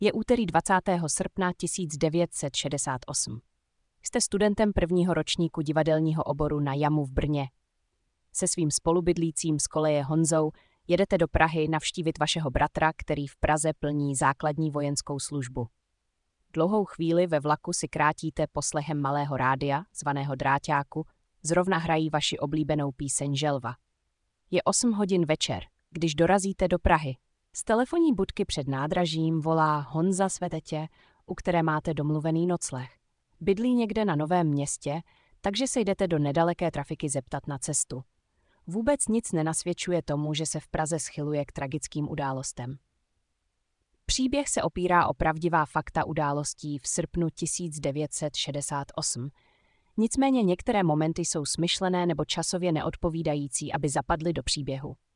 Je úterý 20. srpna 1968. Jste studentem prvního ročníku divadelního oboru na JAMu v Brně. Se svým spolubydlícím z koleje Honzou jedete do Prahy navštívit vašeho bratra, který v Praze plní základní vojenskou službu. Dlouhou chvíli ve vlaku si krátíte poslechem malého rádia, zvaného dráťáku, zrovna hrají vaši oblíbenou píseň Želva. Je 8 hodin večer, když dorazíte do Prahy. Z telefonní budky před nádražím volá Honza své tetě, u které máte domluvený nocleh. Bydlí někde na Novém Městě, takže se jdete do nedaleké trafiky zeptat na cestu. Vůbec nic nenasvědčuje tomu, že se v Praze schyluje k tragickým událostem. Příběh se opírá o pravdivá fakta událostí v srpnu 1968. Nicméně některé momenty jsou smyšlené nebo časově neodpovídající, aby zapadly do příběhu.